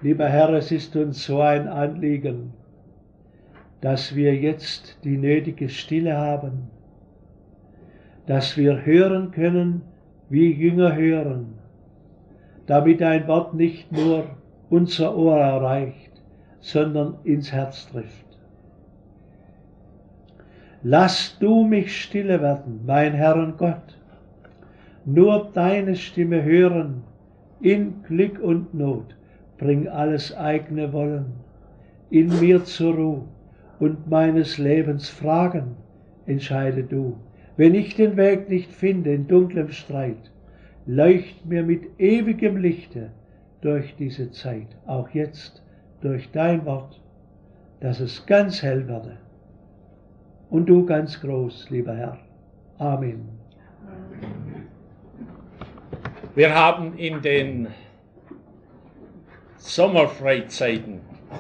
Lieber Herr, es ist uns so ein Anliegen, dass wir jetzt die nötige Stille haben, dass wir hören können, wie Jünger hören, damit dein Wort nicht nur unser Ohr erreicht, sondern ins Herz trifft. Lass du mich stille werden, mein Herr und Gott, nur deine Stimme hören, in Glück und Not, bring alles eigene Wollen in mir zur Ruhe und meines Lebens Fragen entscheide du. Wenn ich den Weg nicht finde in dunklem Streit, leucht mir mit ewigem Lichte durch diese Zeit, auch jetzt durch dein Wort, dass es ganz hell werde. Und du ganz groß, lieber Herr. Amen. Wir haben in den Sommerfreizeiten,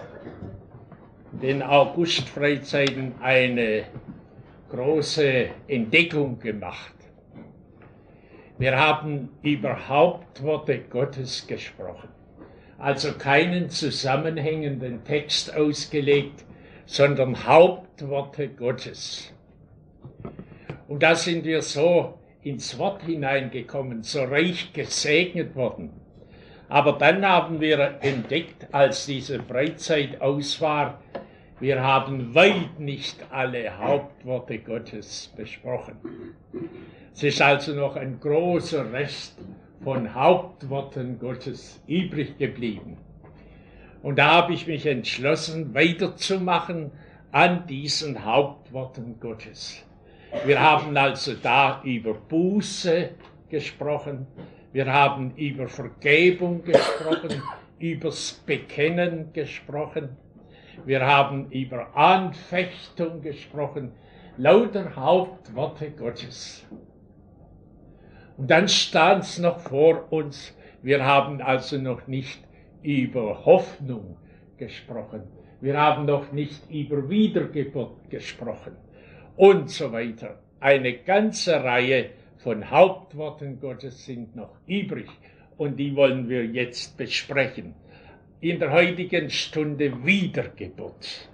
den Augustfreizeiten, eine große Entdeckung gemacht. Wir haben über Hauptworte Gottes gesprochen, also keinen zusammenhängenden Text ausgelegt, sondern Hauptworte Gottes. Und da sind wir so ins Wort hineingekommen, so reich gesegnet worden. Aber dann haben wir entdeckt, als diese Freizeit aus war, wir haben weit nicht alle Hauptworte Gottes besprochen. Es ist also noch ein großer Rest von Hauptworten Gottes übrig geblieben. Und da habe ich mich entschlossen, weiterzumachen an diesen Hauptworten Gottes. Wir haben also da über Buße gesprochen, wir haben über Vergebung gesprochen, übers Bekennen gesprochen, wir haben über Anfechtung gesprochen, lauter Hauptworte Gottes. Und dann stand es noch vor uns, wir haben also noch nicht über Hoffnung gesprochen, wir haben noch nicht über Wiedergeburt gesprochen und so weiter. Eine ganze Reihe von Hauptworten Gottes sind noch übrig und die wollen wir jetzt besprechen. In der heutigen Stunde Wiedergeburt.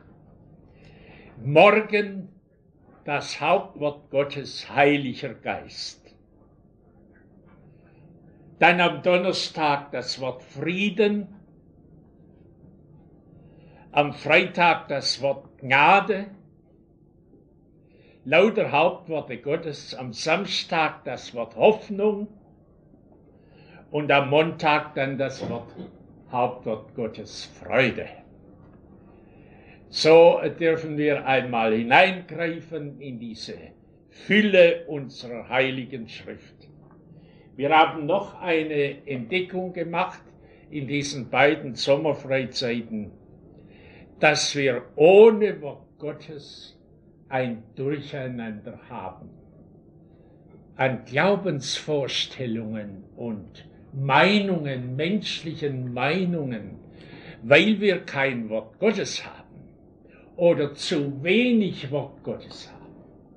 Morgen das Hauptwort Gottes, Heiliger Geist. Dann am Donnerstag das Wort Frieden. Am Freitag das Wort Gnade. Lauter Hauptworte Gottes. Am Samstag das Wort Hoffnung. Und am Montag dann das Hauptwort Gottes, Freude. So dürfen wir einmal hineingreifen in diese Fülle unserer heiligen Schrift. Wir haben noch eine Entdeckung gemacht in diesen beiden Sommerfreizeiten, dass wir ohne Wort Gottes ein Durcheinander haben an Glaubensvorstellungen und Meinungen, menschlichen Meinungen, weil wir kein Wort Gottes haben oder zu wenig Wort Gottes haben.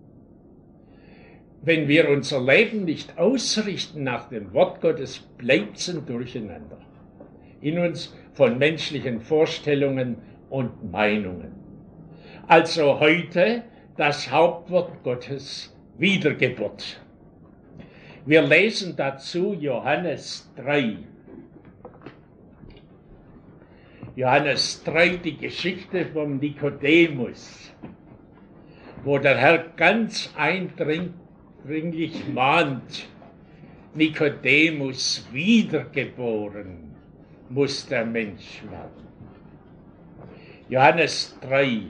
Wenn wir unser Leben nicht ausrichten nach dem Wort Gottes, bleibt es ein Durcheinander in uns von menschlichen Vorstellungen und Meinungen. Also heute das Hauptwort Gottes, Wiedergeburt. Wir lesen dazu Johannes 3. Johannes 3, die Geschichte von Nikodemus, wo der Herr ganz eindringlich mahnt, Nikodemus, wiedergeboren muss der Mensch werden. Johannes 3.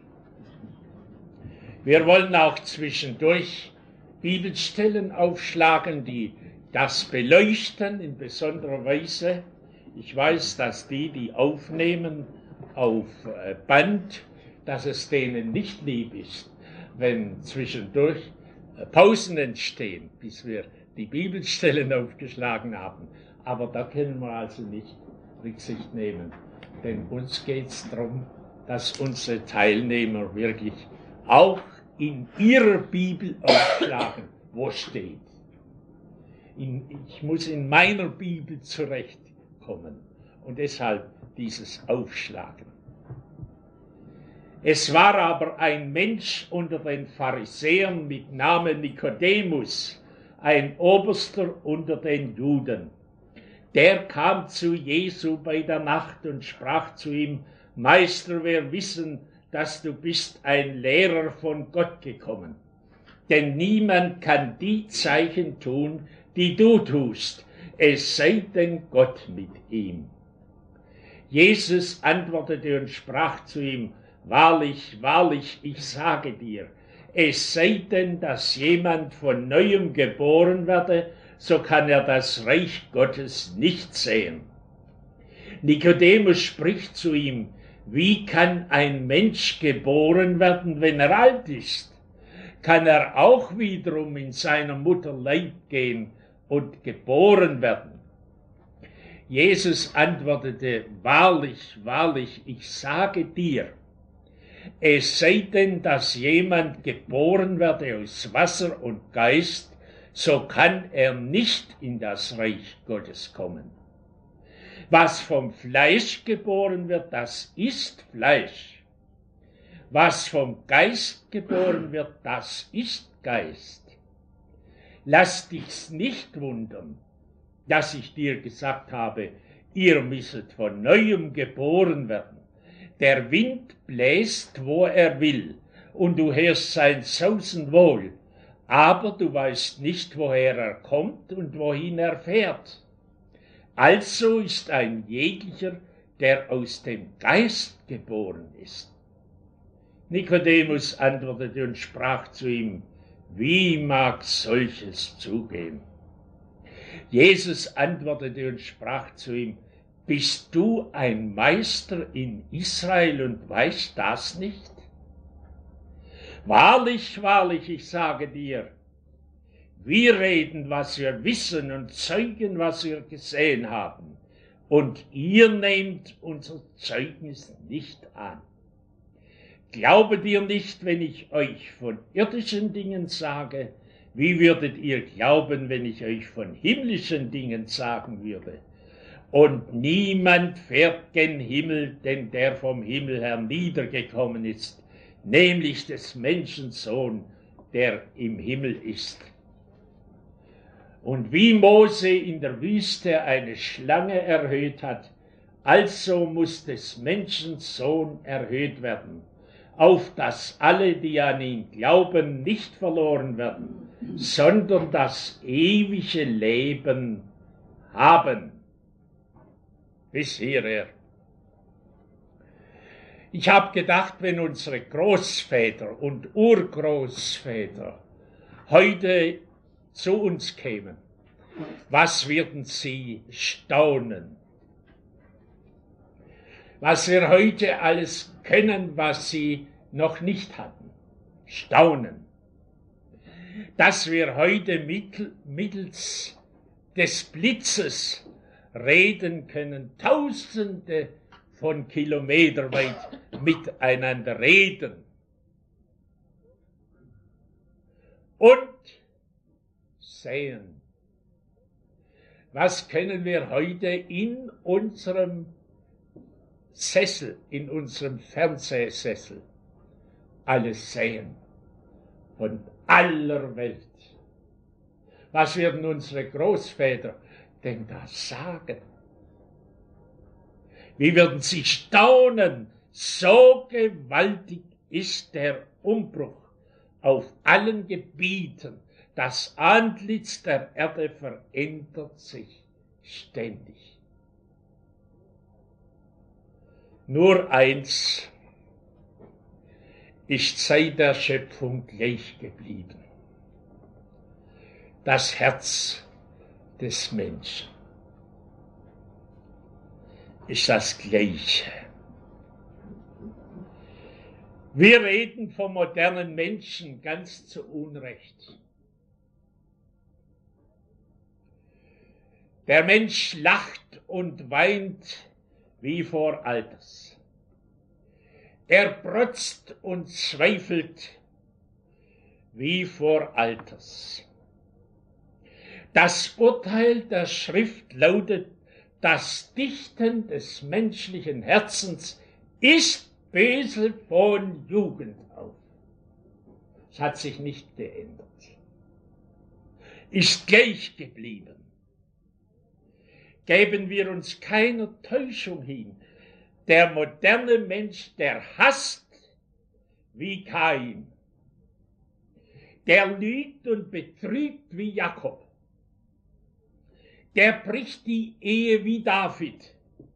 Wir wollen auch zwischendurch Bibelstellen aufschlagen, die das beleuchten in besonderer Weise. Ich weiß, dass die aufnehmen auf Band, dass es denen nicht lieb ist, wenn zwischendurch Pausen entstehen, bis wir die Bibelstellen aufgeschlagen haben. Aber da können wir also nicht Rücksicht nehmen, denn uns geht es darum, dass unsere Teilnehmer wirklich auch in ihrer Bibel aufschlagen, wo steht. Ich muss in meiner Bibel zurechtkommen. Und deshalb dieses Aufschlagen. Es war aber ein Mensch unter den Pharisäern mit Namen Nikodemus, ein Oberster unter den Juden. Der kam zu Jesu bei der Nacht und sprach zu ihm: Meister, wir wissen, dass du bist ein Lehrer von Gott gekommen. Denn niemand kann die Zeichen tun, die du tust, es sei denn Gott mit ihm. Jesus antwortete und sprach zu ihm: Wahrlich, wahrlich, ich sage dir, es sei denn, dass jemand von Neuem geboren werde, so kann er das Reich Gottes nicht sehen. Nikodemus spricht zu ihm: Wie kann ein Mensch geboren werden, wenn er alt ist? Kann er auch wiederum in seiner Mutter Leib gehen und geboren werden? Jesus antwortete: Wahrlich, wahrlich, ich sage dir, es sei denn, dass jemand geboren werde aus Wasser und Geist, so kann er nicht in das Reich Gottes kommen. Was vom Fleisch geboren wird, das ist Fleisch. Was vom Geist geboren wird, das ist Geist. Lass dich's nicht wundern, dass ich dir gesagt habe, ihr müsset von Neuem geboren werden. Der Wind bläst, wo er will, und du hörst sein Sausen wohl, aber du weißt nicht, woher er kommt und wohin er fährt. Also ist ein jeglicher, der aus dem Geist geboren ist. Nikodemus antwortete und sprach zu ihm: Wie mag solches zugehen? Jesus antwortete und sprach zu ihm: Bist du ein Meister in Israel und weißt das nicht? Wahrlich, wahrlich, ich sage dir, wir reden, was wir wissen, und zeugen, was wir gesehen haben, und ihr nehmt unser Zeugnis nicht an. Glaubet ihr nicht, wenn ich euch von irdischen Dingen sage? Wie würdet ihr glauben, wenn ich euch von himmlischen Dingen sagen würde? Und niemand fährt gen Himmel, denn der vom Himmel herniedergekommen ist, nämlich des Menschen Sohn, der im Himmel ist. Und wie Mose in der Wüste eine Schlange erhöht hat, also muss des Menschen Sohn erhöht werden, auf dass alle, die an ihn glauben, nicht verloren werden, sondern das ewige Leben haben. Bis hierher. Ich habe gedacht, wenn unsere Großväter und Urgroßväter heute zu uns kämen, was würden sie staunen? Was wir heute alles können, was sie noch nicht hatten. Staunen. Dass wir heute mittels des Blitzes reden können, Tausende von Kilometern weit miteinander reden. Und sehen. Was können wir heute in unserem Sessel, in unserem Fernsehsessel alles sehen von aller Welt? Was werden unsere Großväter denn da sagen? Wie würden sie staunen? So gewaltig ist der Umbruch auf allen Gebieten. Das Antlitz der Erde verändert sich ständig. Nur eins ist seit der Schöpfung gleich geblieben: das Herz des Menschen ist das Gleiche. Wir reden vom modernen Menschen ganz zu Unrecht. Der Mensch lacht und weint wie vor Alters. Er protzt und zweifelt wie vor Alters. Das Urteil der Schrift lautet: das Dichten des menschlichen Herzens ist böse von Jugend auf. Es hat sich nicht geändert. Ist gleich geblieben. Geben wir uns keiner Täuschung hin. Der moderne Mensch, der hasst wie Kain. Der lügt und betrügt wie Jakob. Der bricht die Ehe wie David.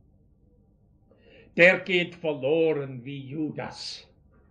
Der geht verloren wie Judas.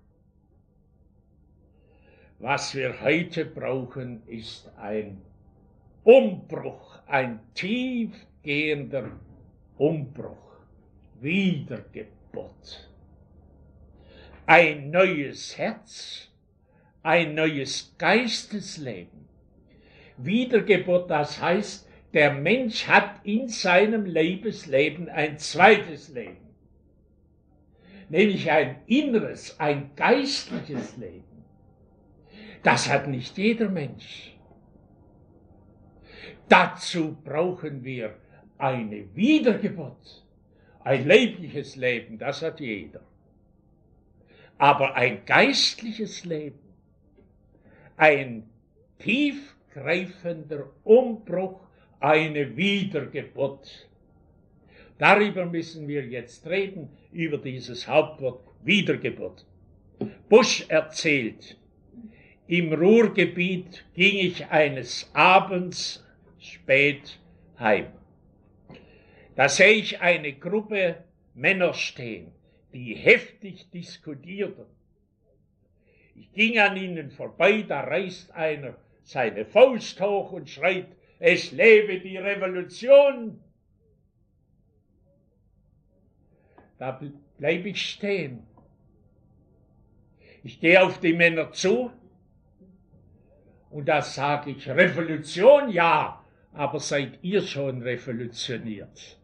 Was wir heute brauchen, ist ein Umbruch, ein tiefgehender Umbruch, Wiedergeburt. Ein neues Herz, ein neues Geistesleben. Wiedergeburt, das heißt, der Mensch hat in seinem Lebensleben ein zweites Leben. Nämlich ein inneres, ein geistliches Leben. Das hat nicht jeder Mensch. Dazu brauchen wir eine Wiedergeburt. Ein leibliches Leben, das hat jeder. Aber ein geistliches Leben, ein tiefgreifender Umbruch, eine Wiedergeburt. Darüber müssen wir jetzt reden, über dieses Hauptwort Wiedergeburt. Busch erzählt, im Ruhrgebiet ging ich eines Abends spät heim. Da sehe ich eine Gruppe Männer stehen, die heftig diskutierten. Ich ging an ihnen vorbei, da reißt einer seine Faust hoch und schreit, es lebe die Revolution. Da bleibe ich stehen. Ich gehe auf die Männer zu und da sage ich, Revolution, ja, aber seid ihr schon revolutioniert?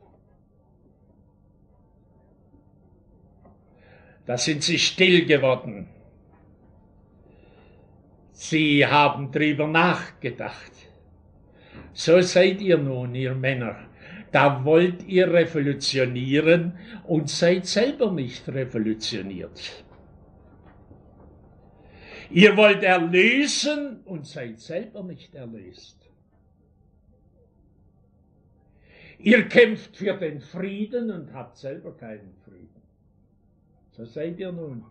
Da sind sie still geworden. Sie haben drüber nachgedacht. So seid ihr nun, ihr Männer. Da wollt ihr revolutionieren und seid selber nicht revolutioniert. Ihr wollt erlösen und seid selber nicht erlöst. Ihr kämpft für den Frieden und habt selber keinen Frieden. So seid ihr nun.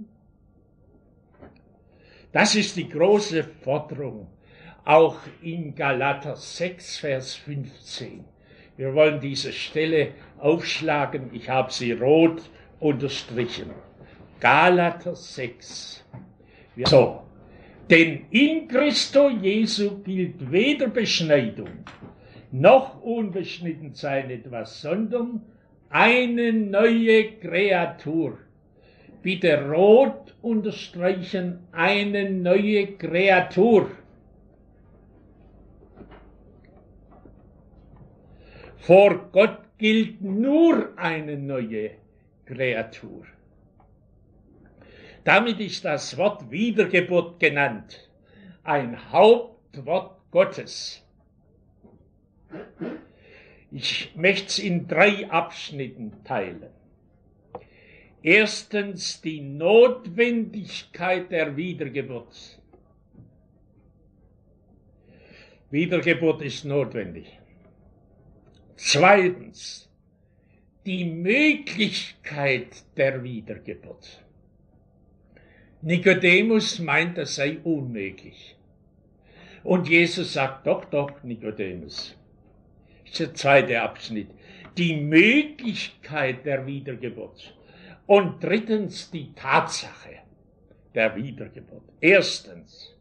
Das ist die große Forderung, auch in Galater 6, Vers 15. Wir wollen diese Stelle aufschlagen, ich habe sie rot unterstrichen. Galater 6. So, denn in Christo Jesu gilt weder Beschneidung, noch Unbeschnittensein etwas, sondern eine neue Kreatur. Bitte rot unterstreichen, eine neue Kreatur. Vor Gott gilt nur eine neue Kreatur. Damit ist das Wort Wiedergeburt genannt, ein Hauptwort Gottes. Ich möchte es in 3 Abschnitten teilen. Erstens die Notwendigkeit der Wiedergeburt. Wiedergeburt ist notwendig. Zweitens die Möglichkeit der Wiedergeburt. Nikodemus meint, das sei unmöglich. Und Jesus sagt, doch, Nikodemus. Das ist der zweite Abschnitt. Die Möglichkeit der Wiedergeburt. Und drittens die Tatsache der Wiedergeburt. Erstens,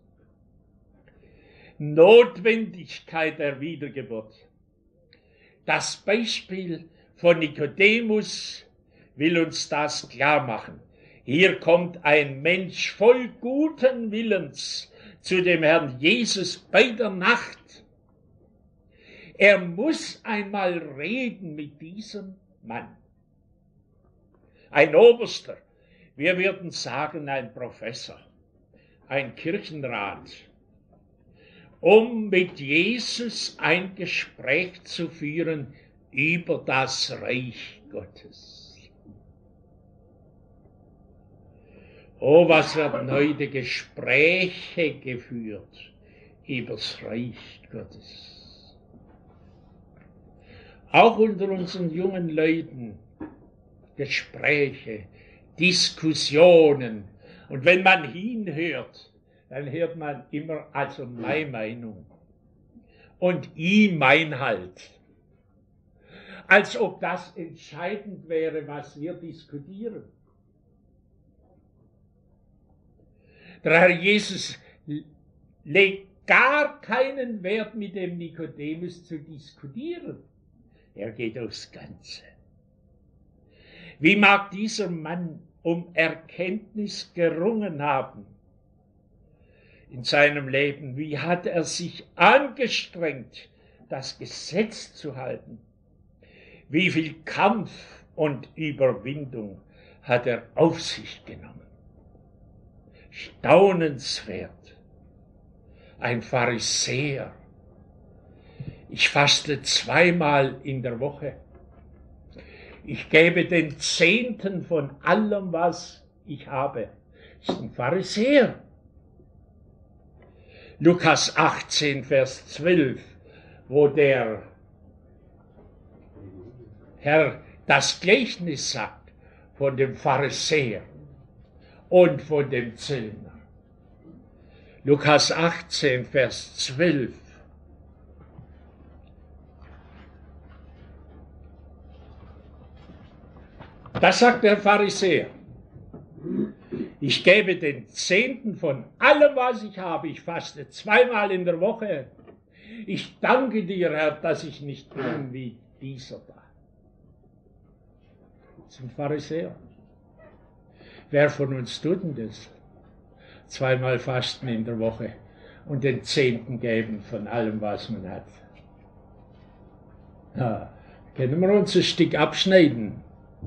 Notwendigkeit der Wiedergeburt. Das Beispiel von Nikodemus will uns das klar machen. Hier kommt ein Mensch voll guten Willens zu dem Herrn Jesus bei der Nacht. Er muss einmal reden mit diesem Mann. Ein Oberster, wir würden sagen ein Professor, ein Kirchenrat, um mit Jesus ein Gespräch zu führen über das Reich Gottes. Oh, was werden heute Gespräche geführt übers Reich Gottes. Auch unter unseren jungen Leuten Gespräche, Diskussionen. Und wenn man hinhört, dann hört man immer also meine Meinung und ich mein halt. Als ob das entscheidend wäre, was wir diskutieren. Der Herr Jesus legt gar keinen Wert, mit dem Nikodemus zu diskutieren. Er geht aufs Ganze. Wie mag dieser Mann um Erkenntnis gerungen haben in seinem Leben? Wie hat er sich angestrengt, das Gesetz zu halten? Wie viel Kampf und Überwindung hat er auf sich genommen? Staunenswert. Ein Pharisäer. Ich faste 2-mal in der Woche. Ich gebe den Zehnten von allem, was ich habe. Das ist ein Pharisäer. Lukas 18, Vers 12, wo der Herr das Gleichnis sagt von dem Pharisäer und von dem Zöllner. Lukas 18, Vers 12. Das sagt der Pharisäer. Ich gebe den Zehnten von allem, was ich habe. Ich faste 2-mal in der Woche. Ich danke dir, Herr, dass ich nicht bin wie dieser da. Das ist ein Pharisäer. Wer von uns tut denn das? 2-mal fasten in der Woche und den Zehnten geben von allem, was man hat. Ja, können wir uns ein Stück abschneiden.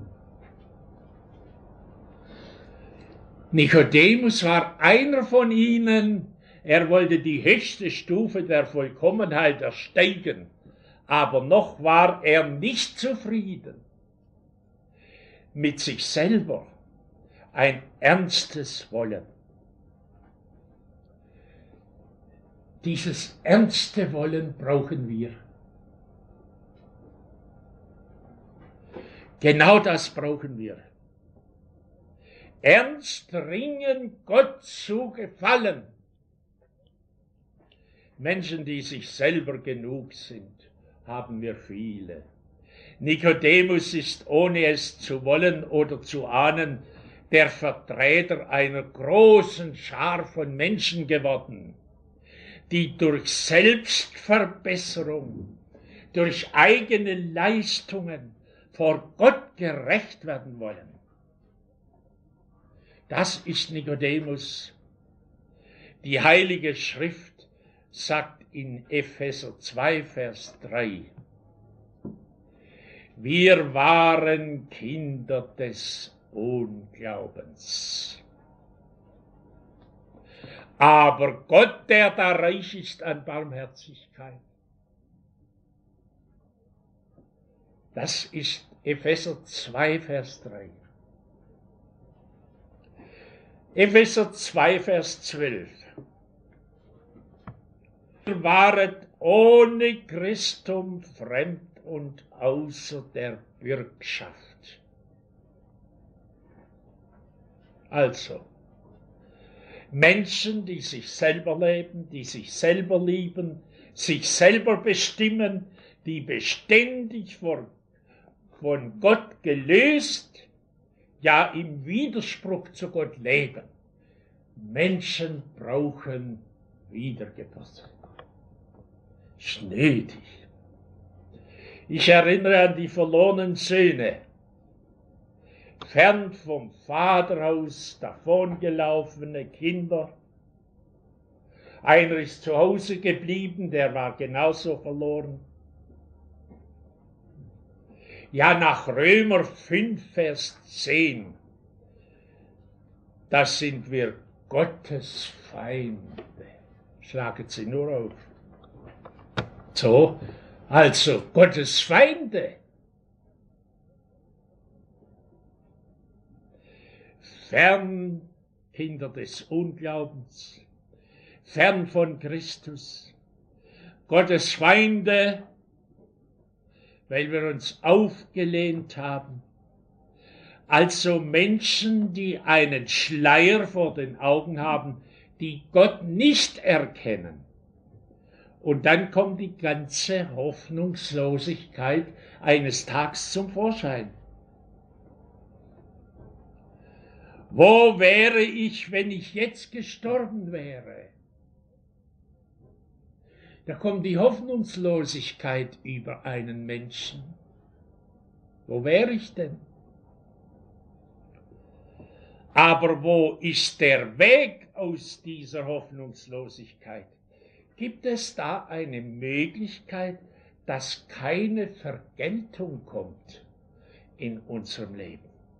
Nikodemus war einer von ihnen. Er wollte die höchste Stufe der Vollkommenheit ersteigen, aber noch war er nicht zufrieden mit sich selber. Ein ernstes Wollen. Dieses ernste Wollen brauchen wir. Genau das brauchen wir. Ernst ringen, Gott zu gefallen. Menschen, die sich selber genug sind, haben wir viele. Nikodemus ist, ohne es zu wollen oder zu ahnen, der Vertreter einer großen Schar von Menschen geworden, die durch Selbstverbesserung, durch eigene Leistungen vor Gott gerecht werden wollen. Das ist Nikodemus. Die Heilige Schrift sagt in Epheser 2, Vers 3, wir waren Kinder des Unglaubens. Aber Gott, der da reich ist an Barmherzigkeit, das ist Epheser 2, Vers 3. Epheser 2, Vers 12. Ihr waret ohne Christum fremd und außer der Bürgschaft. Also, Menschen, die sich selber leben, die sich selber lieben, sich selber bestimmen, die beständig von Gott gelöst, ja im Widerspruch zu Gott leben. Menschen brauchen Wiedergeburt. Ist nötig. Ich erinnere an die verlorenen Söhne, fern vom Vaterhaus davongelaufene Kinder. Einer ist zu Hause geblieben, der war genauso verloren. Ja, nach Römer 5, Vers 10, da sind wir Gottes Feinde. Schlagen Sie nur auf. So, Also Gottes Feinde. Fern Kinder des Unglaubens, fern von Christus, Gottes Feinde, weil wir uns aufgelehnt haben, also Menschen, die einen Schleier vor den Augen haben, die Gott nicht erkennen. Und dann kommt die ganze Hoffnungslosigkeit eines Tages zum Vorschein. Wo wäre ich, wenn ich jetzt gestorben wäre? Da kommt die Hoffnungslosigkeit über einen Menschen. Wo wäre ich denn? Aber wo ist der Weg aus dieser Hoffnungslosigkeit? Gibt es da eine Möglichkeit, dass keine Vergeltung kommt in unserem Leben?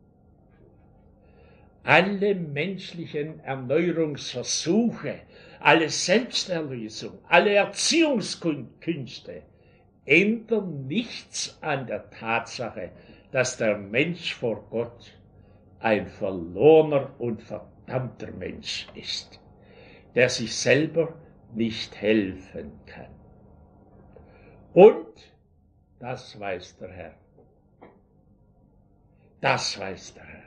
Alle menschlichen Erneuerungsversuche, alle Selbsterlösung, alle Erziehungskünste ändern nichts an der Tatsache, dass der Mensch vor Gott ein verlorener und verdammter Mensch ist, der sich selber nicht helfen kann. Und das weiß der Herr. Das weiß der Herr.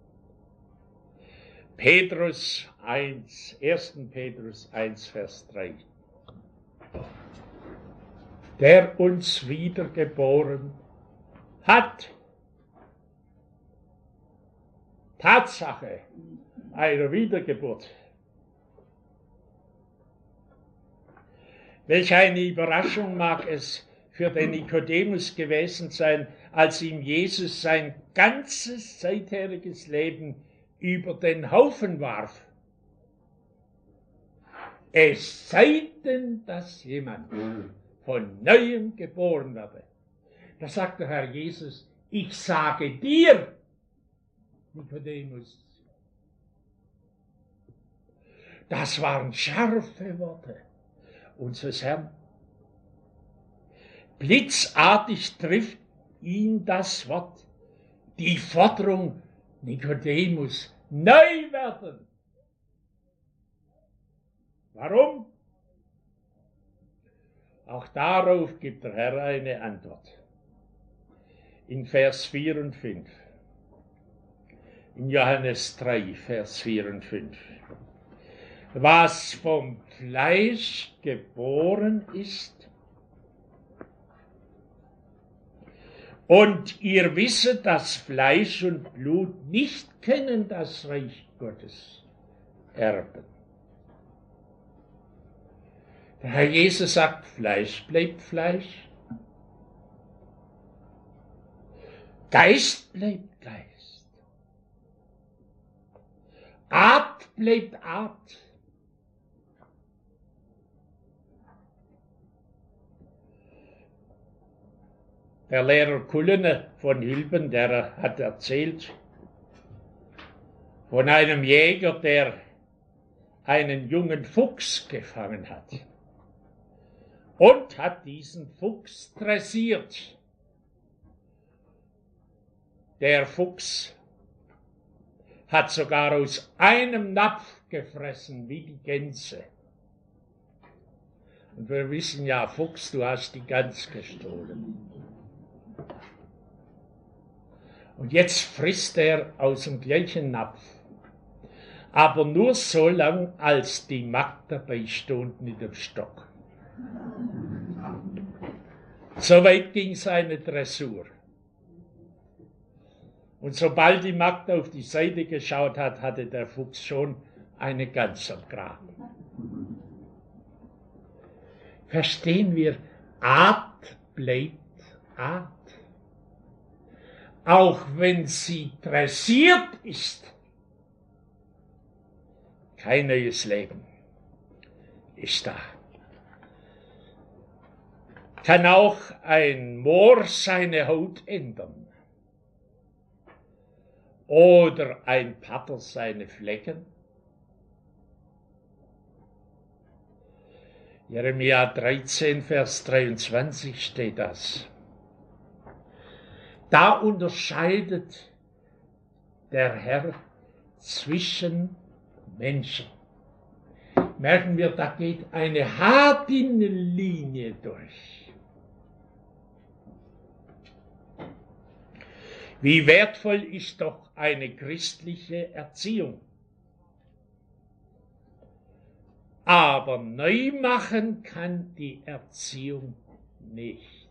Petrus 1, 1. Petrus 1, Vers 3. Der uns wiedergeboren hat. Tatsache einer Wiedergeburt. Welch eine Überraschung mag es für den Nikodemus gewesen sein, als ihm Jesus sein ganzes seitheriges Leben über den Haufen warf. Es sei denn, dass jemand von Neuem geboren werde. Da sagt der Herr Jesus, ich sage dir, Nikodemus. Das waren scharfe Worte unseres Herrn. Blitzartig trifft ihn das Wort, die Forderung, Nikodemus, neu werden. Warum? Auch darauf gibt der Herr eine Antwort. In Vers 4 und 5. In Johannes 3, Vers 4 und 5. Was vom Fleisch geboren ist, und ihr wisset, dass Fleisch und Blut nicht können das Reich Gottes erben. Der Herr Jesus sagt, Fleisch bleibt Fleisch, Geist bleibt Geist, Art bleibt Art. Der Lehrer Kullener von Hilben, der hat erzählt von einem Jäger, der einen jungen Fuchs gefangen hat und hat diesen Fuchs dressiert. Der Fuchs hat sogar aus einem Napf gefressen, wie die Gänse. Und wir wissen ja, Fuchs, du hast die Gans gestohlen. Und jetzt frisst er aus dem gleichen Napf. Aber nur so lang, als die Magd dabei stund mit dem Stock. Soweit ging seine Dressur. Und sobald die Magd auf die Seite geschaut hat, hatte der Fuchs schon eine Gans am Kragen. Verstehen wir, Art bleibt Art. Auch wenn sie dressiert ist, kein neues Leben ist da. Kann auch ein Moor seine Haut ändern? Oder ein Patter seine Flecken? Jeremia 13, Vers 23 steht das. Da unterscheidet der Herr zwischen Menschen. Merken wir, da geht eine haardünne Linie durch. Wie wertvoll ist doch eine christliche Erziehung. Aber neu machen kann die Erziehung nicht.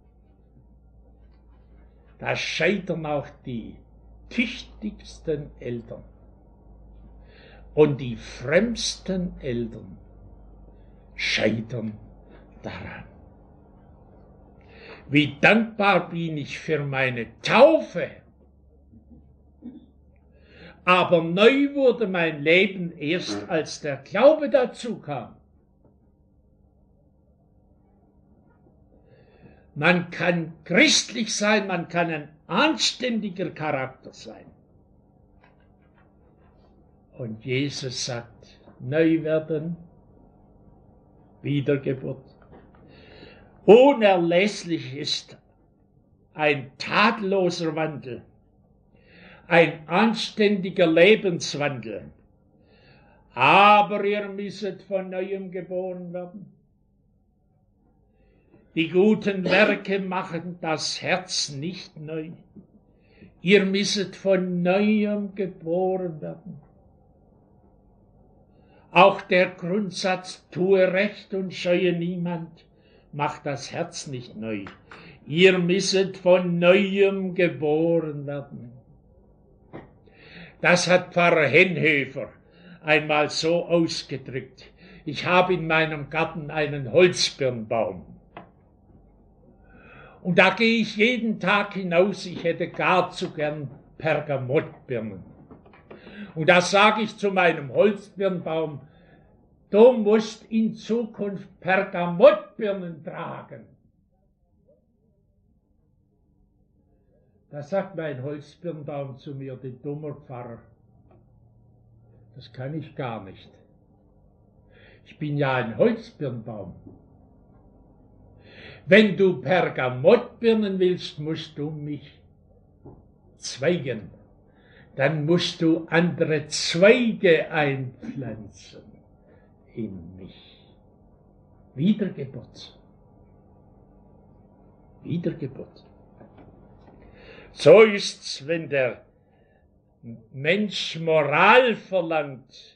Da scheitern auch die tüchtigsten Eltern. Und die frömmsten Eltern scheitern daran. Wie dankbar bin ich für meine Taufe. Aber neu wurde mein Leben erst, als der Glaube dazu kam. Man kann christlich sein, man kann ein anständiger Charakter sein. Und Jesus sagt, neu werden, Wiedergeburt. Unerlässlich ist ein tadelloser Wandel, ein anständiger Lebenswandel. Aber ihr müsset von Neuem geboren werden. Die guten Werke machen das Herz nicht neu. Ihr müsset von Neuem geboren werden. Auch der Grundsatz, tue Recht und scheue niemand, macht das Herz nicht neu. Ihr müsset von Neuem geboren werden. Das hat Pfarrer Henhöfer einmal so ausgedrückt. Ich habe in meinem Garten einen Holzbirnbaum. Und da gehe ich jeden Tag hinaus, ich hätte gar zu gern Pergamottbirnen. Und da sage ich zu meinem Holzbirnbaum, du musst in Zukunft Pergamottbirnen tragen. Da sagt mein Holzbirnbaum zu mir, du dummer Pfarrer, das kann ich gar nicht. Ich bin ja ein Holzbirnbaum. Wenn du Pergamottbirnen willst, musst du mich zweigen. Dann musst du andere Zweige einpflanzen in mich. Wiedergeburt. Wiedergeburt. So ist's, wenn der Mensch Moral verlangt.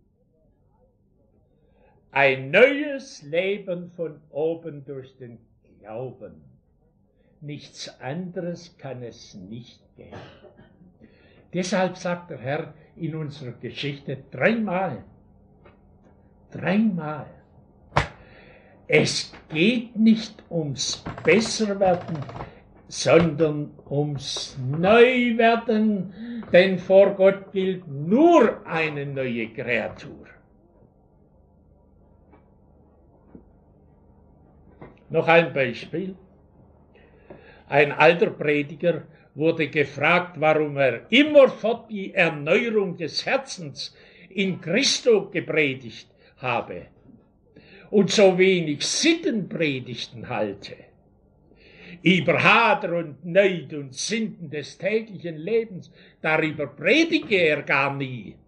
Ein neues Leben von oben durch den Glauben. Nichts anderes kann es nicht geben. Deshalb sagt der Herr in unserer Geschichte dreimal, es geht nicht ums Besserwerden, sondern ums Neuwerden, denn vor Gott gilt nur eine neue Kreatur. Noch ein Beispiel. Ein alter Prediger wurde gefragt, warum er immerfort die Erneuerung des Herzens in Christo gepredigt habe und so wenig Sittenpredigten halte. Über Hader und Neid und Sünden des täglichen Lebens, darüber predige er gar nie.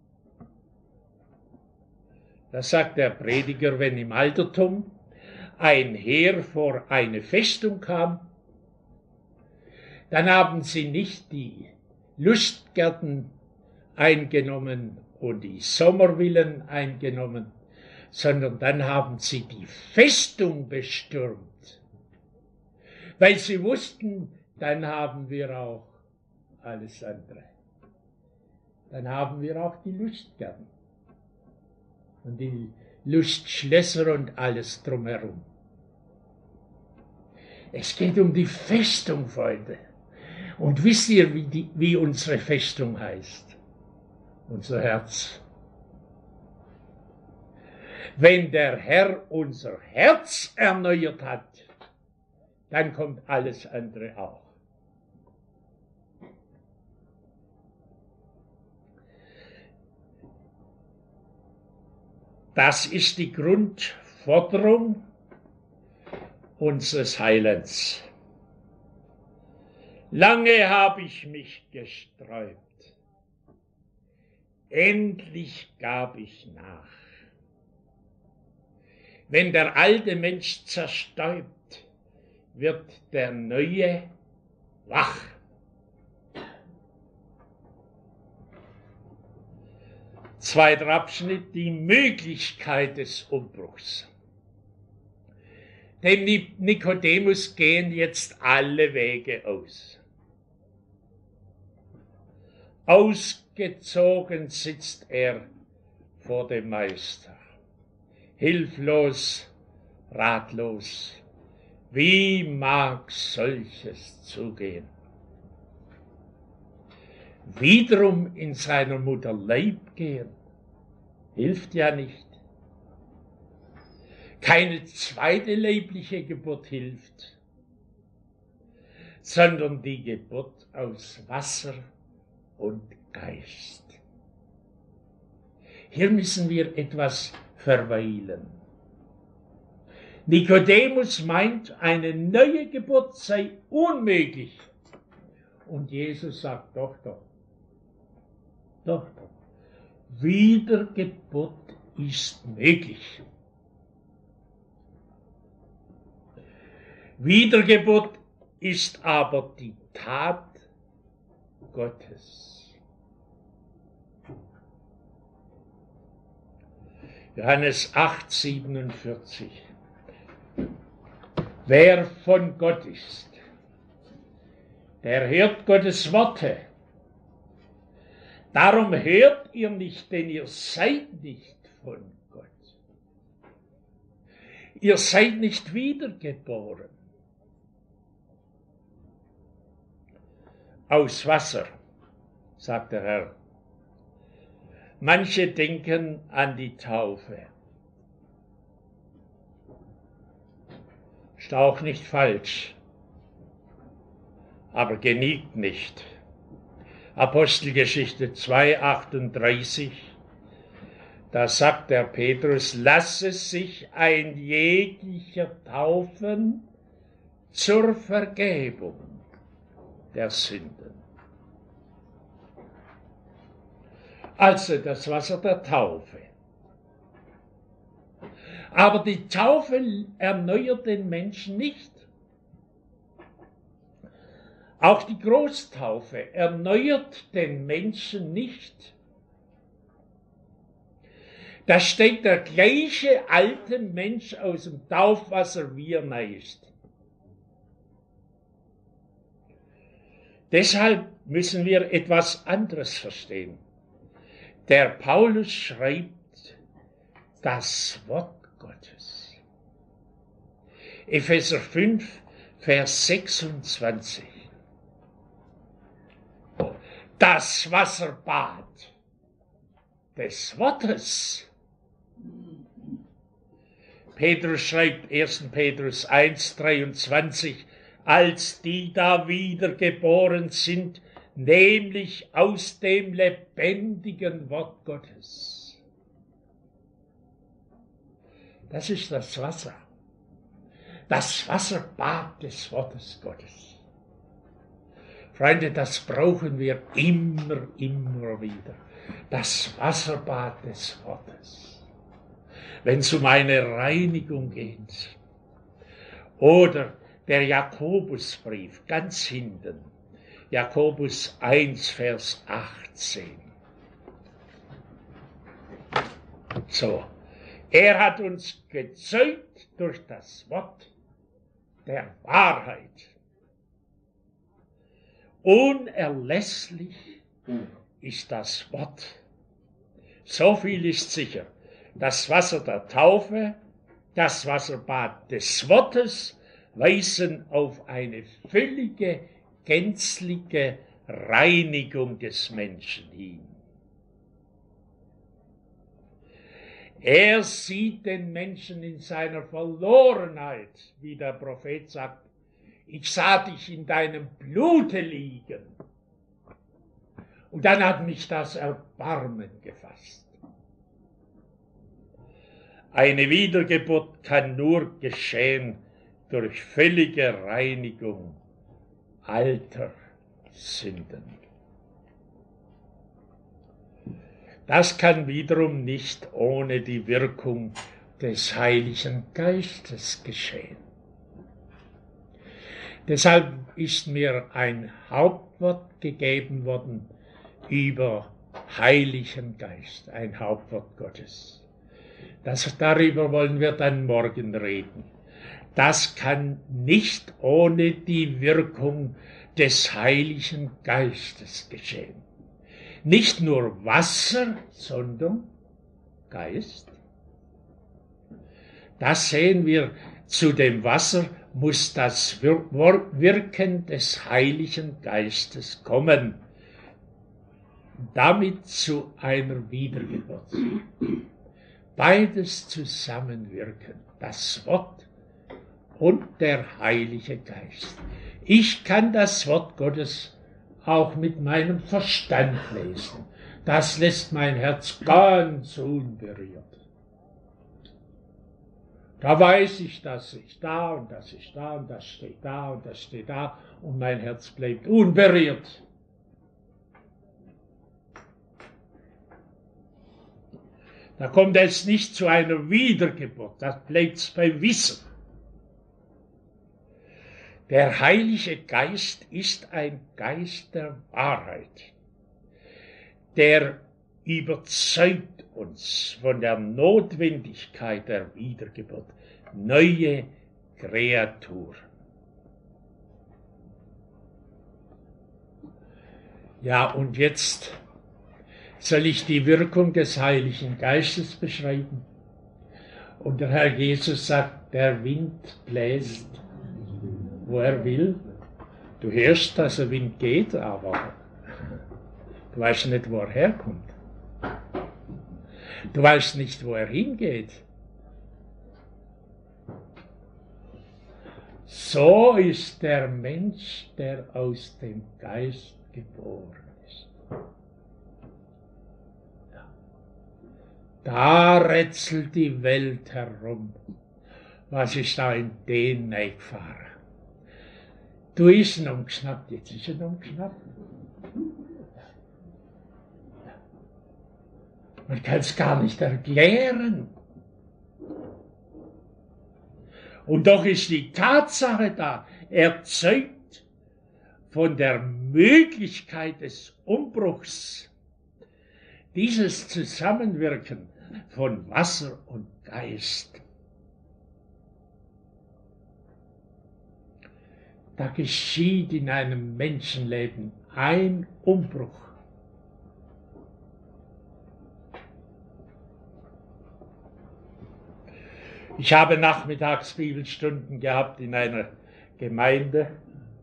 Da sagt der Prediger, wenn im Altertum ein Heer vor eine Festung kam, dann haben sie nicht die Lustgärten eingenommen und die Sommervillen eingenommen, sondern dann haben sie die Festung bestürmt, weil sie wussten, dann haben wir auch alles andere. Dann haben wir auch die Lustgärten und die Lustschlösser und alles drumherum. Es geht um die Festung, Freunde. Und wisst ihr, wie unsere Festung heißt? Unser Herz. Wenn der Herr unser Herz erneuert hat, dann kommt alles andere auch. Das ist die Grundvoraussetzung Forderung unseres Heilands. Lange habe ich mich gesträubt, endlich gab ich nach. Wenn der alte Mensch zerstäubt, wird der neue wach. Zweiter Abschnitt, die Möglichkeit des Umbruchs. Dem Nikodemus gehen jetzt alle Wege aus. Ausgezogen sitzt er vor dem Meister, hilflos, ratlos. Wie mag solches zugehen? Wiederum in seiner Mutter Leib gehen, hilft ja nicht. Keine zweite leibliche Geburt hilft, sondern die Geburt aus Wasser und Geist. Hier müssen wir etwas verweilen. Nikodemus meint, eine neue Geburt sei unmöglich. Und Jesus sagt, doch. Wiedergeburt ist möglich. Wiedergeburt ist aber die Tat Gottes. Johannes 8,47. Wer von Gott ist, der hört Gottes Worte. Darum hört ihr nicht, denn ihr seid nicht von Gott. Ihr seid nicht wiedergeboren. Aus Wasser, sagt der Herr. Manche denken an die Taufe. Ist auch nicht falsch, aber geniegt nicht. Apostelgeschichte 2,38, da sagt der Petrus, lasse sich ein jeglicher taufen zur Vergebung der Sünden. Also das Wasser der Taufe. Aber die Taufe erneuert den Menschen nicht. Auch die Großtaufe erneuert den Menschen nicht. Da steht der gleiche alte Mensch aus dem Taufwasser, wie er neu ist. Deshalb müssen wir etwas anderes verstehen. Der Paulus schreibt das Wort Gottes. Epheser 5, Vers 26. Das Wasserbad des Wortes. Petrus schreibt 1. Petrus 1, 23, als die da wiedergeboren sind, nämlich aus dem lebendigen Wort Gottes. Das ist das Wasser. Das Wasserbad des Wortes Gottes. Freunde, das brauchen wir immer wieder. Das Wasserbad des Wortes. Wenn es um eine Reinigung geht. Oder der Jakobusbrief, ganz hinten. Jakobus 1, Vers 18. So, er hat uns gezeugt durch das Wort der Wahrheit. Unerlässlich ist das Wort. So viel ist sicher. Das Wasser der Taufe, das Wasserbad des Wortes weisen auf eine völlige, gänzliche Reinigung des Menschen hin. Er sieht den Menschen in seiner Verlorenheit, wie der Prophet sagt, ich sah dich in deinem Blute liegen. Und dann hat mich das Erbarmen gefasst. Eine Wiedergeburt kann nur geschehen durch völlige Reinigung alter Sünden. Das kann wiederum nicht ohne die Wirkung des Heiligen Geistes geschehen. Deshalb ist mir ein Hauptwort gegeben worden über Heiligen Geist, ein Hauptwort Gottes. Darüber wollen wir dann morgen reden. Das kann nicht ohne die Wirkung des Heiligen Geistes geschehen. Nicht nur Wasser, sondern Geist. Das sehen wir, zu dem Wasser muss das Wirken des Heiligen Geistes kommen, damit zu einer Wiedergeburt. Beides zusammenwirken, das Wort und der Heilige Geist. Ich kann das Wort Gottes auch mit meinem Verstand lesen. Das lässt mein Herz ganz unberührt. Da weiß ich, das ist da und das ist da und das steht da und das steht da und mein Herz bleibt unberührt. Da kommt es nicht zu einer Wiedergeburt, das bleibt beim Wissen. Der Heilige Geist ist ein Geist der Wahrheit, der überzeugt uns von der Notwendigkeit der Wiedergeburt, neue Kreatur. Ja, und jetzt soll ich die Wirkung des Heiligen Geistes beschreiben. Und der Herr Jesus sagt, der Wind bläst, wo er will. Du hörst, dass der Wind geht, aber du weißt nicht, wo er herkommt. Du weißt nicht, wo er hingeht. So ist der Mensch, der aus dem Geist geboren ist. Da rätselt die Welt herum. Was ist da in den gefahren? Du ist ihn umgeschnappt, jetzt ist er umgeschnappt. Man kann es gar nicht erklären. Und doch ist die Tatsache da, erzeugt von der Möglichkeit des Umbruchs, dieses Zusammenwirken von Wasser und Geist. Da geschieht in einem Menschenleben ein Umbruch. Ich habe nachmittags Bibelstunden gehabt in einer Gemeinde.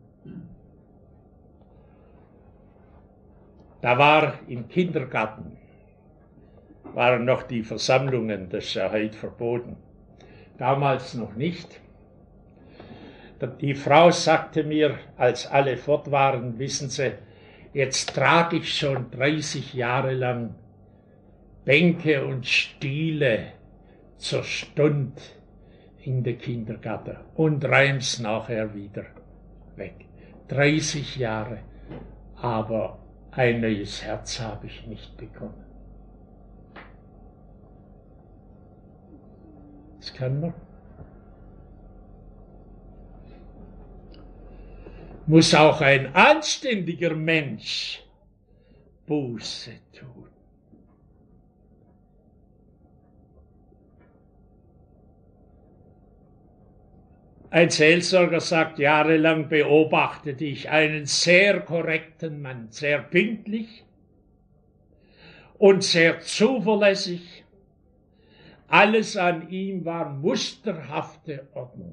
Da war im Kindergarten, waren noch die Versammlungen, das ist ja heute verboten, damals noch nicht. Die Frau sagte mir, als alle fort waren, wissen Sie, jetzt trage ich schon 30 Jahre lang Bänke und Stühle zur Stunde in den Kindergarten und räum's nachher wieder weg. 30 Jahre, aber ein neues Herz habe ich nicht bekommen. Das kann man. Muss auch ein anständiger Mensch Buße tun. Ein Seelsorger sagt, jahrelang beobachtete ich einen sehr korrekten Mann, sehr pünktlich und sehr zuverlässig. Alles an ihm war musterhafte Ordnung.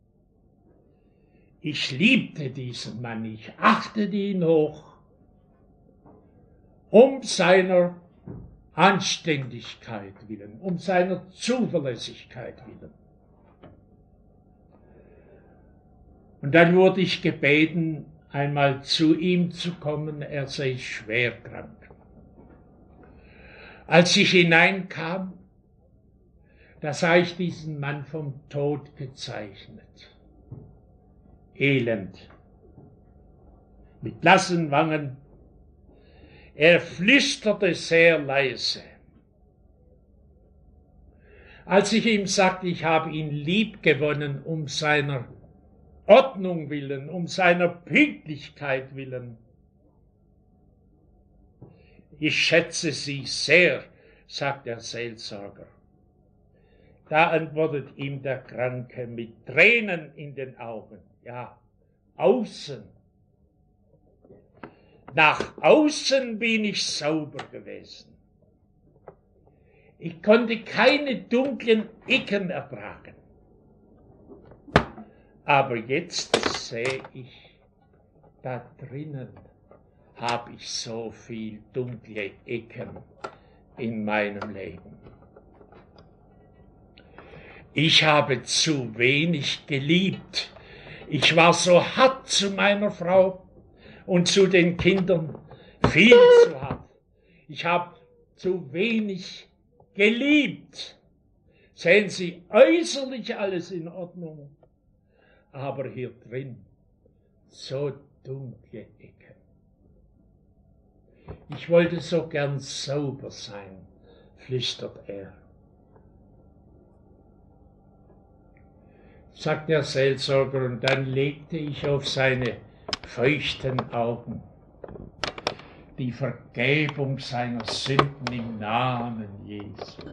Ich liebte diesen Mann, ich achtete ihn hoch, um seiner Anständigkeit willen, um seiner Zuverlässigkeit willen. Und dann wurde ich gebeten, einmal zu ihm zu kommen, er sei schwer krank. Als ich hineinkam, Da sah ich diesen Mann vom Tod gezeichnet. Elend, mit blassen Wangen. Er flüsterte sehr leise. Als ich ihm sagte, ich habe ihn lieb gewonnen um seiner Ordnung willen, um seiner Pünktlichkeit willen. Ich schätze Sie sehr, sagt der Seelsorger. Da antwortet ihm der Kranke mit Tränen in den Augen. Ja, außen. Nach außen bin ich sauber gewesen. Ich konnte keine dunklen Ecken ertragen. Aber jetzt sehe ich, da drinnen habe ich so viel dunkle Ecken in meinem Leben. Ich habe zu wenig geliebt. Ich war so hart zu meiner Frau und zu den Kindern, viel zu hart. Ich habe zu wenig geliebt. Sehen Sie, äußerlich alles in Ordnung, aber hier drin so dunkle Ecken. Ich wollte so gern sauber sein, flüstert er. Sagt der Seelsorger, und dann legte ich auf seine feuchten Augen die Vergebung seiner Sünden im Namen Jesu.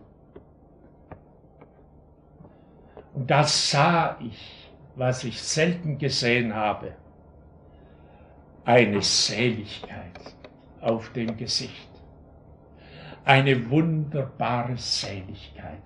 Und da sah ich, was ich selten gesehen habe, eine Seligkeit auf dem Gesicht, eine wunderbare Seligkeit.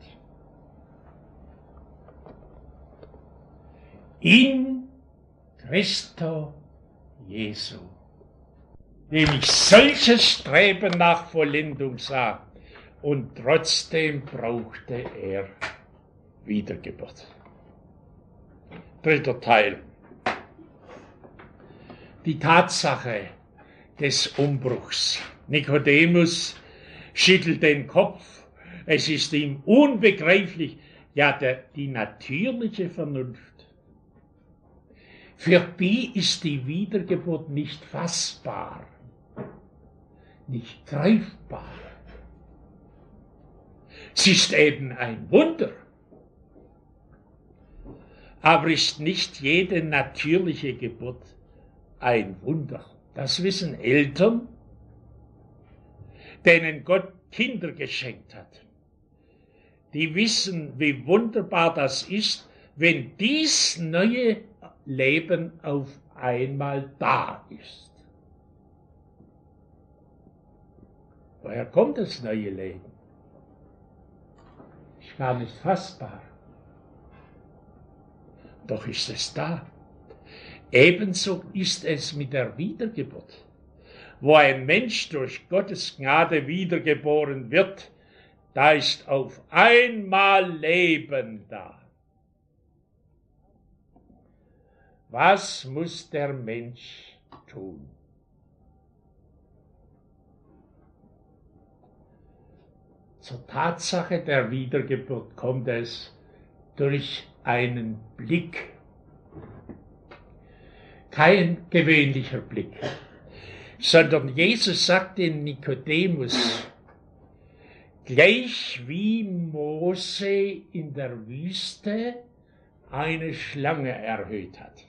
In Christo Jesu, dem ich solches Streben nach Vollendung sah, und trotzdem brauchte er Wiedergeburt. Dritter Teil. Die Tatsache des Umbruchs. Nikodemus schüttelt den Kopf. Es ist ihm unbegreiflich, ja, die natürliche Vernunft. Für die ist die Wiedergeburt nicht fassbar, nicht greifbar. Sie ist eben ein Wunder. Aber ist nicht jede natürliche Geburt ein Wunder? Das wissen Eltern, denen Gott Kinder geschenkt hat. Die wissen, wie wunderbar das ist, wenn dies neue Leben auf einmal da ist. Woher kommt das neue Leben? Ist gar nicht fassbar. Doch ist es da. Ebenso ist es mit der Wiedergeburt. Wo ein Mensch durch Gottes Gnade wiedergeboren wird, da ist auf einmal Leben da. Was muss der Mensch tun? Zur Tatsache der Wiedergeburt kommt es durch einen Blick. Kein gewöhnlicher Blick, sondern Jesus sagt in Nikodemus, gleich wie Mose in der Wüste eine Schlange erhöht hat.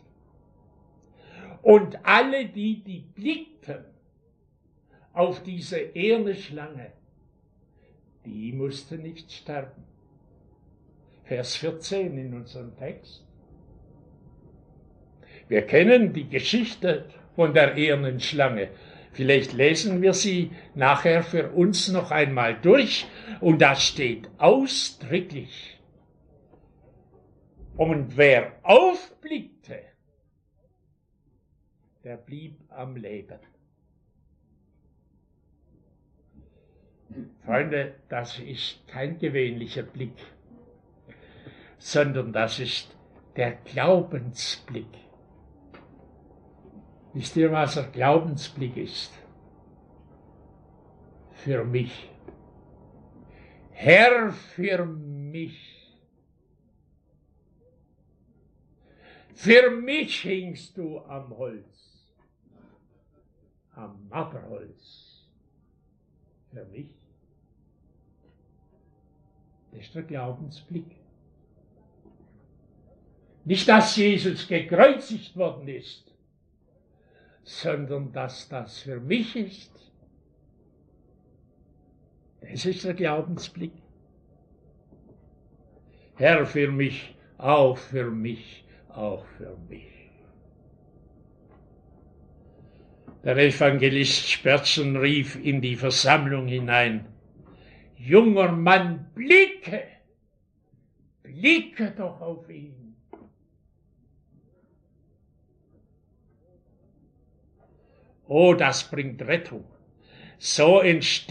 Und alle, die blickten auf diese eherne Schlange, die mussten nicht sterben. Vers 14 in unserem Text. Wir kennen die Geschichte von der ehernen Schlange. Vielleicht lesen wir sie nachher für uns noch einmal durch. Und da steht ausdrücklich, und wer aufblickte, der blieb am Leben. Freunde, das ist kein gewöhnlicher Blick, sondern das ist der Glaubensblick. Wisst ihr, was der Glaubensblick ist? Für mich. Herr, für mich. Für mich hingst du am Holz, am Marterholz. Für mich. Das ist der Glaubensblick. Nicht, dass Jesus gekreuzigt worden ist, sondern dass das für mich ist. Das ist der Glaubensblick. Herr, für mich, auch für mich, auch für mich. Der Evangelist Spertzen rief in die Versammlung hinein: Junger Mann, blicke, blicke doch auf ihn. Oh, das bringt Rettung. So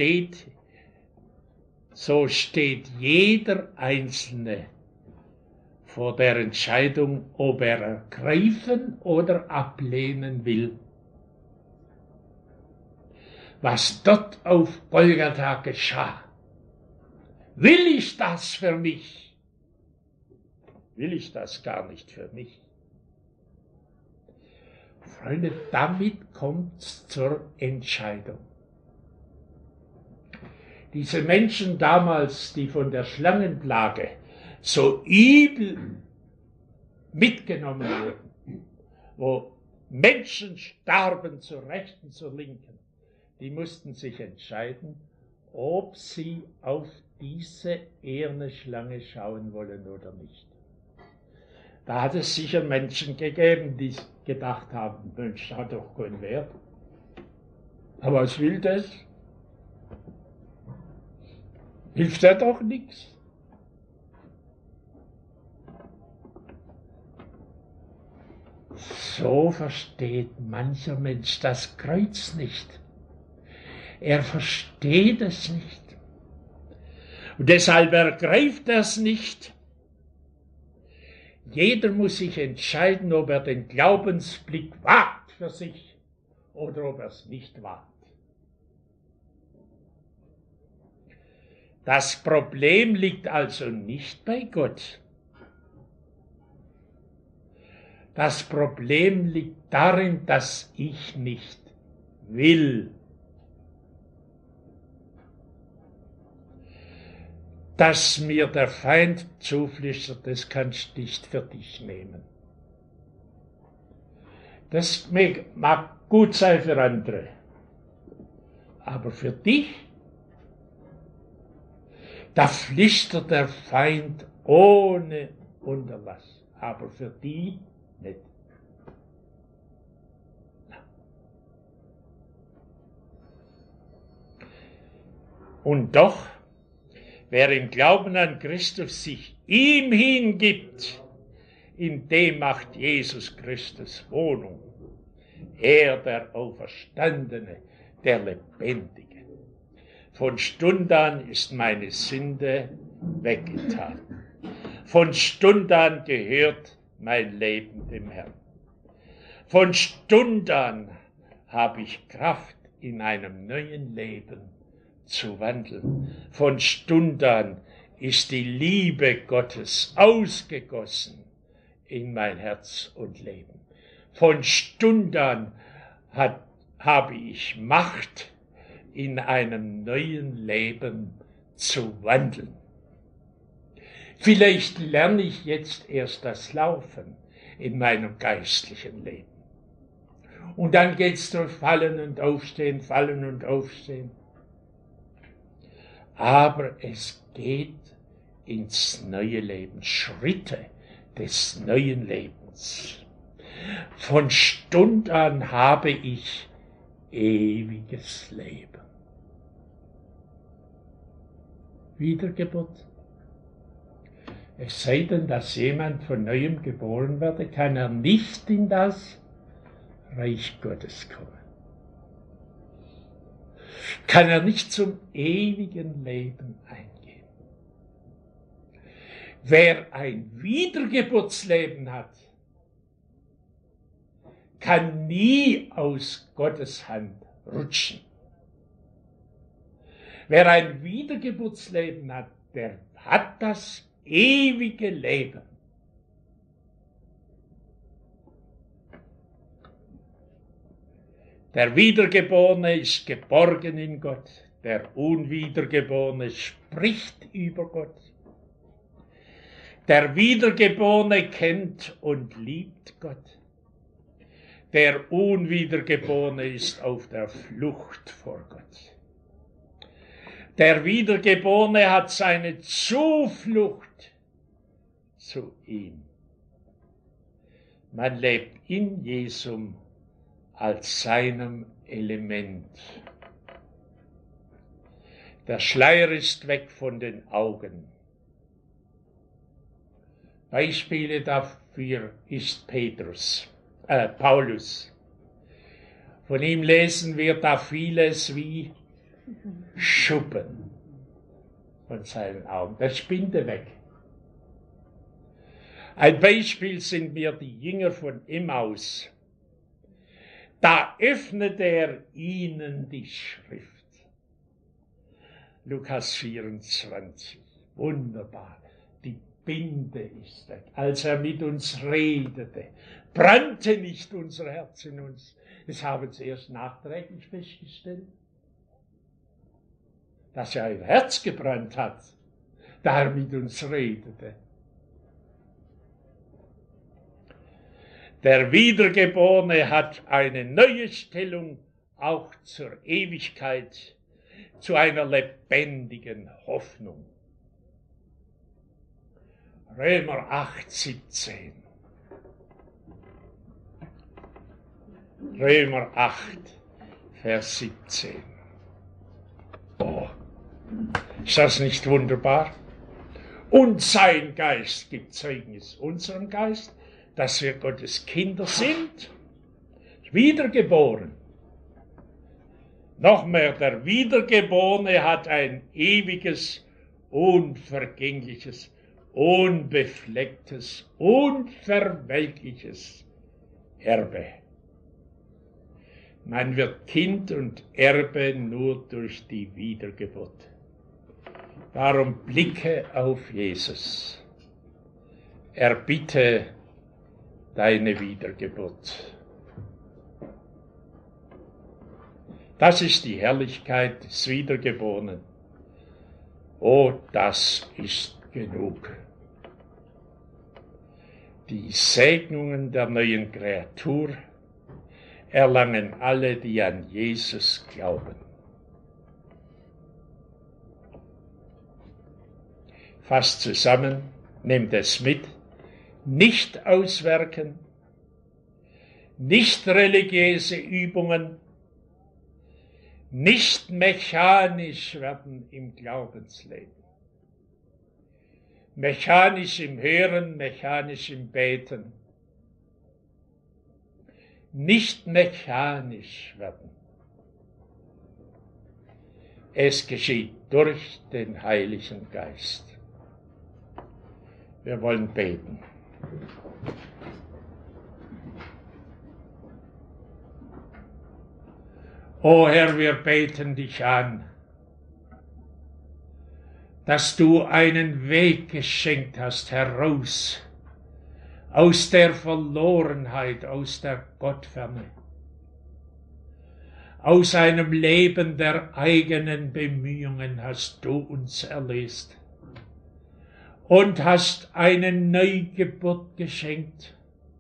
steht jeder Einzelne vor der Entscheidung, ob er ergreifen oder ablehnen will. Was dort auf Golgatha geschah, will ich das für mich? Will ich das gar nicht für mich? Freunde, damit kommt's zur Entscheidung. Diese Menschen damals, die von der Schlangenplage so übel mitgenommen wurden, wo Menschen starben zur Rechten, zur Linken, die mussten sich entscheiden, ob sie auf diese eherne Schlange schauen wollen oder nicht. Da hat es sicher Menschen gegeben, die gedacht haben, Mensch, hat doch keinen Wert. Aber was will das? Hilft ja doch nichts. So versteht mancher Mensch das Kreuz nicht. Er versteht es nicht. Und deshalb ergreift er es nicht. Jeder muss sich entscheiden, ob er den Glaubensblick wagt für sich oder ob er es nicht wagt. Das Problem liegt also nicht bei Gott. Das Problem liegt darin, dass ich nicht will. Dass mir der Feind zuflüstert, das kannst du nicht für dich nehmen. Das mag gut sein für andere, aber für dich, da flüstert der Feind ohne Unterlass, aber für die nicht. Und doch, wer im Glauben an Christus sich ihm hingibt, in dem macht Jesus Christus Wohnung. Er, der Auferstandene, der Lebendige. Von Stund an ist meine Sünde weggetan. Von Stund an gehört mein Leben dem Herrn. Von Stund an habe ich Kraft, in einem neuen Leben zu wandeln. Von Stund an ist die Liebe Gottes ausgegossen in mein Herz und Leben. Von Stund an habe ich Macht, in einem neuen Leben zu wandeln. Vielleicht lerne ich jetzt erst das Laufen in meinem geistlichen Leben. Und dann geht's durch Fallen und Aufstehen, Fallen und Aufstehen. Aber es geht ins neue Leben, Schritte des neuen Lebens. Von Stund an habe ich ewiges Leben. Wiedergeburt. Es sei denn, dass jemand von Neuem geboren werde, kann er nicht in das Reich Gottes kommen. Kann er nicht zum ewigen Leben eingehen. Wer ein Wiedergeburtsleben hat, kann nie aus Gottes Hand rutschen. Wer ein Wiedergeburtsleben hat, der hat das ewige Leben. Der Wiedergeborene ist geborgen in Gott. Der Unwiedergeborene spricht über Gott. Der Wiedergeborene kennt und liebt Gott. Der Unwiedergeborene ist auf der Flucht vor Gott. Der Wiedergeborene hat seine Zuflucht zu ihm. Man lebt in Jesum als seinem Element. Der Schleier ist weg von den Augen. Beispiele dafür ist Paulus. Von ihm lesen wir da vieles wie Schuppen von seinen Augen. Das Spinde weg. Ein Beispiel sind mir die Jünger von Emmaus. Da öffnete er ihnen die Schrift. Lukas 24. Wunderbar. Die Binde ist weg. Als er mit uns redete, brannte nicht unser Herz in uns. Das haben sie erst nachträglich festgestellt. Dass er ein Herz gebrannt hat, da er mit uns redete. Der Wiedergeborene hat eine neue Stellung auch zur Ewigkeit, zu einer lebendigen Hoffnung. Römer 8, 17. Römer 8, Vers 17. Oh, ist das nicht wunderbar? Und sein Geist gibt Zeugnis unserem Geist, dass wir Gottes Kinder sind, wiedergeboren. Noch mehr, der Wiedergeborene hat ein ewiges, unvergängliches, unbeflecktes, unverwelkliches Erbe. Man wird Kind und Erbe nur durch die Wiedergeburt. Darum blicke auf Jesus. Erbitte deine Wiedergeburt. Das ist die Herrlichkeit des Wiedergeborenen. Oh, das ist genug. Die Segnungen der neuen Kreatur erlangen alle, die an Jesus glauben. Fasst zusammen, nehmt es mit. Nicht auswerken, nicht religiöse Übungen, nicht mechanisch werden im Glaubensleben. Mechanisch im Hören, mechanisch im Beten. Nicht mechanisch werden. Es geschieht durch den Heiligen Geist. Wir wollen beten. O Herr, wir beten dich an, dass du einen Weg geschenkt hast heraus aus der Verlorenheit, aus der Gottferne, aus einem Leben der eigenen Bemühungen hast du uns erlöst und hast eine Neugeburt geschenkt,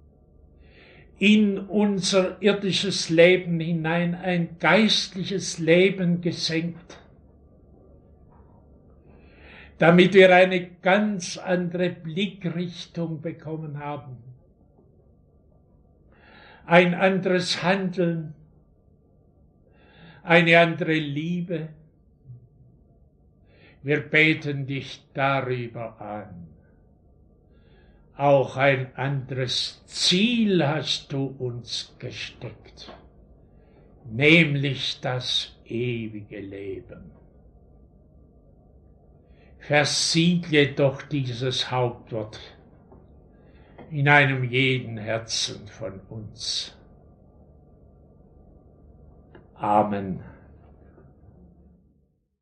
in unser irdisches Leben hinein ein geistliches Leben gesenkt, damit wir eine ganz andere Blickrichtung bekommen haben, ein anderes Handeln, eine andere Liebe. Wir beten dich darüber an. Auch ein anderes Ziel hast du uns gesteckt, nämlich das ewige Leben. Versiegle doch dieses Hauptwort in einem jeden Herzen von uns. Amen.